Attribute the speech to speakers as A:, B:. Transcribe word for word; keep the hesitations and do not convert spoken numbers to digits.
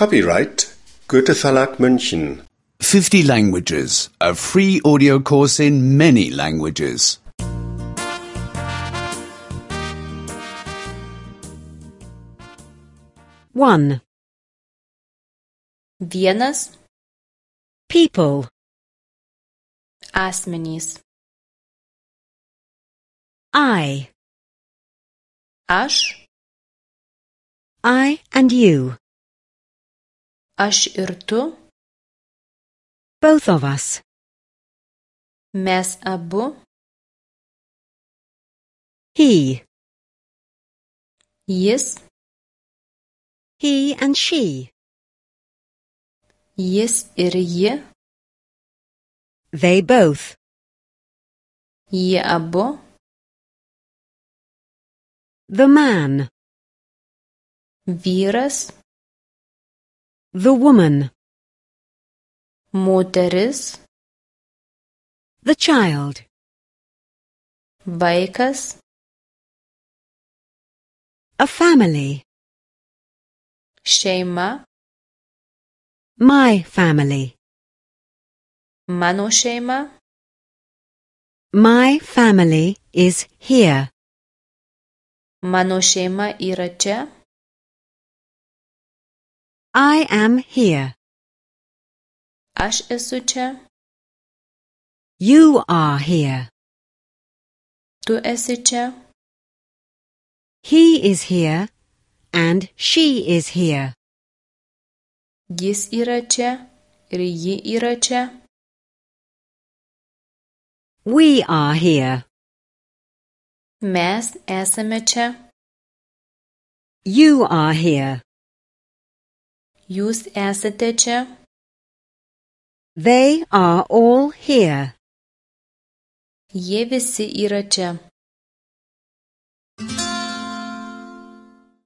A: Copyright Goethe Verlag München.
B: fifty languages. A free audio course in many languages.
C: One.
D: Vienas.
C: People.
D: Asmenys.
C: I.
D: Aš.
C: I and you.
D: Aš ir tu.
C: Both of us.
D: Mes abu.
C: He.
D: Jis.
C: He and she.
D: Jis ir ji.
C: They both.
D: Jie abu.
C: The man.
D: Vyras.
C: The woman.
D: Moteris.
C: The child.
D: Vaikas.
C: A family.
D: Šeima.
C: My family.
D: Mano šeima.
C: My family is here.
D: Mano šeima yra čia.
C: I am here.
D: Aš esu čia.
C: You are here.
D: Tu esi čia.
C: He is here and she is here.
D: Jis yra čia ir ji yra čia.
C: We are here.
D: Mes esame čia.
C: You are here.
D: Jūs esate čia.
C: They are all here.
D: Jie visi yra čia.